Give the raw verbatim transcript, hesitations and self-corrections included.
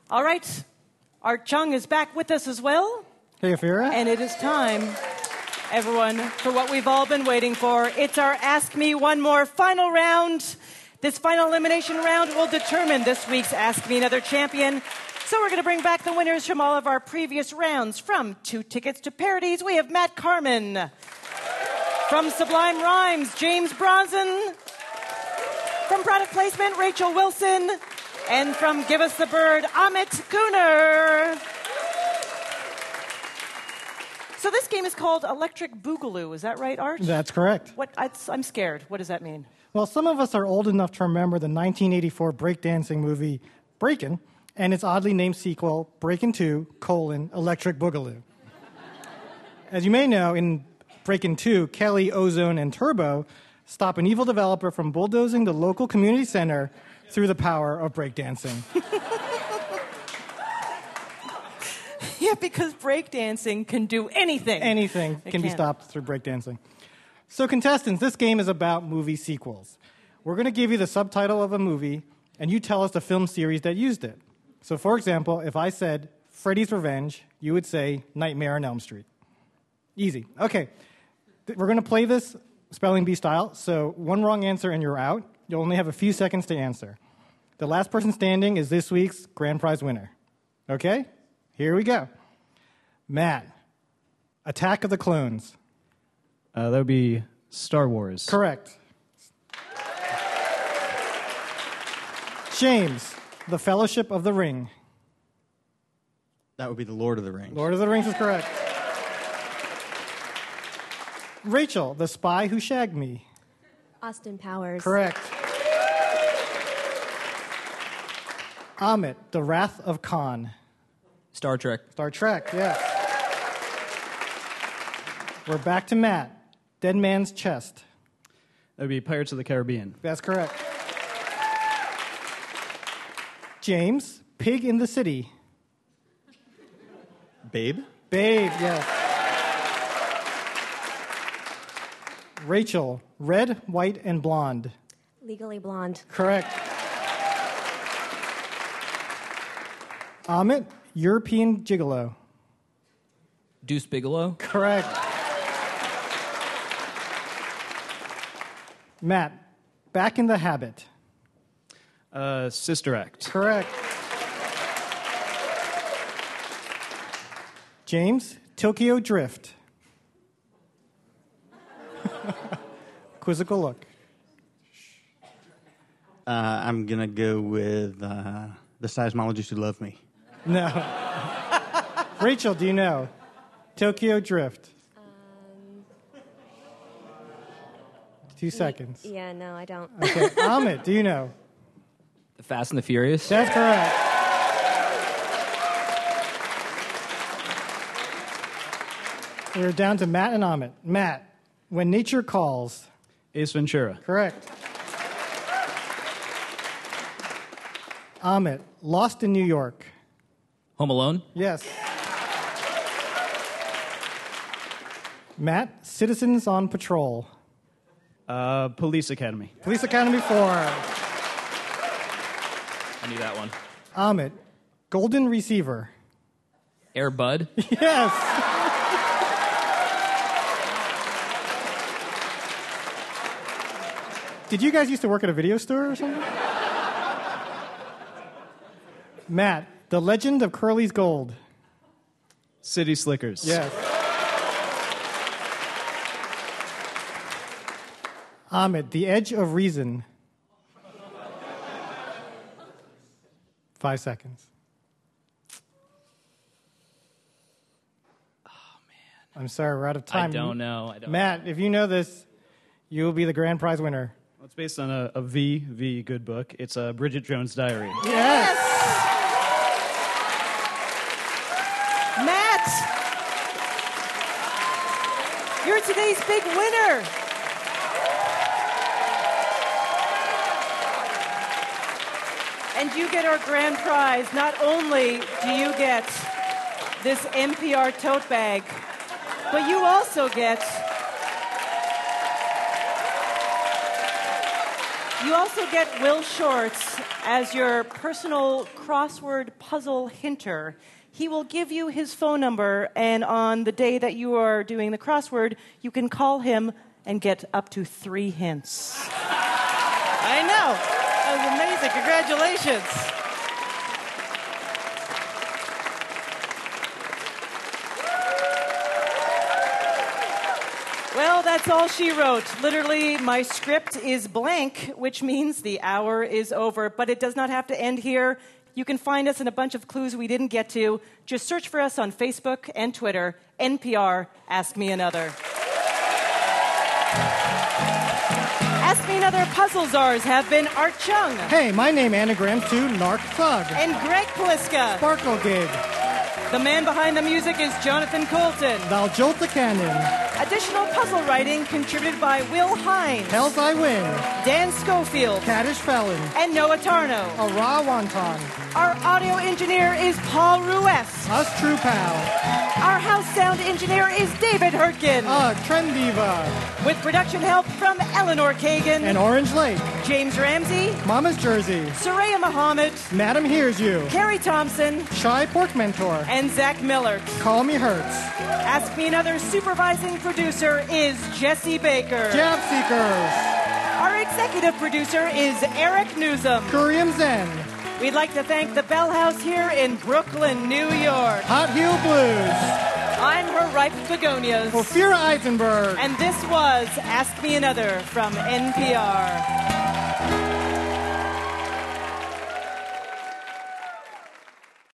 All right. Art Chung is back with us as well. Hey, Afira. And it is time, everyone, for what we've all been waiting for. It's our Ask Me One More final round. This final elimination round will determine this week's Ask Me Another champion. So we're going to bring back the winners from all of our previous rounds. From Two Tickets to Parodies, we have Matt Carman. From Sublime Rhymes, James Bronson. From Product Placement, Rachel Wilson. And from Give Us the Bird, Amit Kuner. So this game is called Electric Boogaloo. Is that right, Art? That's correct. What? I, I'm scared. What does that mean? Well, some of us are old enough to remember the nineteen eighty-four breakdancing movie Breakin' and its oddly named sequel, Breakin' two, colon, Electric Boogaloo. As you may know, in Breakin' two, Kelly, Ozone, and Turbo stop an evil developer from bulldozing the local community center through the power of breakdancing. Yeah, because breakdancing can do anything. Anything It can be can. stopped through breakdancing. So, contestants, this game is about movie sequels. We're going to give you the subtitle of a movie, and you tell us the film series that used it. So, for example, if I said Freddy's Revenge, you would say Nightmare on Elm Street. Easy. Okay. Th- We're going to play this spelling bee style, so one wrong answer and you're out. You'll only have a few seconds to answer. The last person standing is this week's grand prize winner. Okay? Here we go. Matt, Attack of the Clones. Uh, that would be Star Wars. Correct. James, The Fellowship of the Ring. That would be the Lord of the Rings. Lord of the Rings is correct. Rachel, The Spy Who Shagged Me. Austin Powers. Correct. Amit, The Wrath of Khan. Star Trek. Star Trek, yes. We're back to Matt. Dead Man's Chest. That would be Pirates of the Caribbean. That's correct. James, Pig in the City. Babe? Babe, yes. Rachel, Red, White, and Blonde. Legally Blonde. Correct. Amit, European Gigolo. Deuce Bigelow. Correct. Matt, Back in the Habit. Uh, Sister Act. Correct. James, Tokyo Drift. Quizzical look. Uh, I'm going to go with uh, The Seismologists Who Love Me. No. Rachel, do you know? Tokyo Drift. Um, Two seconds. yeah, no, I don't. Okay. Amit, do you know? The Fast and the Furious. That's correct. We're down to Matt and Amit. Matt, When Nature Calls. Ace Ventura. Correct. Amit, Lost in New York. Home Alone. Yes. Matt, Citizens on Patrol. Uh, Police Academy. Police Academy four. I knew that one. Amit, Golden Receiver. Air Bud. Yes. Did you guys used to work at a video store or something? Matt, The Legend of Curly's Gold. City Slickers. Yes. Ahmed, The Edge of Reason. Five seconds. Oh, man. I'm sorry, we're out of time. I don't know. I don't Matt, know. if you know this, you will be the grand prize winner. Well, it's based on a, a V, V good book. It's a Bridget Jones' Diary. Yes! Matt! You're today's big winner. And you get our grand prize. Not only do you get this N P R tote bag, but you also get You also get Will Shorts as your personal crossword puzzle hinter. He will give you his phone number, and on the day that you are doing the crossword, you can call him and get up to three hints. I know. That was amazing. Congratulations. Well, that's all she wrote. Literally, my script is blank, which means the hour is over. But it does not have to end here. You can find us in a bunch of clues we didn't get to. Just search for us on Facebook and Twitter. N P R, Ask Me Another. Ask Me Another puzzle czars have been Art Chung. Hey, my name anagrams to Narc Thug. And Greg Pliska. Sparkle Gig. The man behind the music is Jonathan Colton. Thou Jolt the Cannon. Additional puzzle writing contributed by Will Hines. Hells I Win. Dan Schofield. Caddish Felon. And Noah Tarno. A Raw Wonton. Our audio engineer is Paul Ruess. Us True Pal. Our house sound engineer is David Hurtgen. Uh, Trend Diva. With production help from Eleanor Kagan. And Orange Lake. James Ramsey. Mama's Jersey. Soraya Muhammad. Madam Hears You. Carrie Thompson. Shy Pork Mentor. And Zach Miller. Call Me Hurts. Ask Me Another supervising producer is Jesse Baker. Jab Seekers. Our executive producer is Eric Newsom. Kurium Zen. We'd like to thank the Bell House here in Brooklyn, New York. Hot Heel Blues. I'm her ripe begonias. Ophira Eisenberg. And this was Ask Me Another from N P R.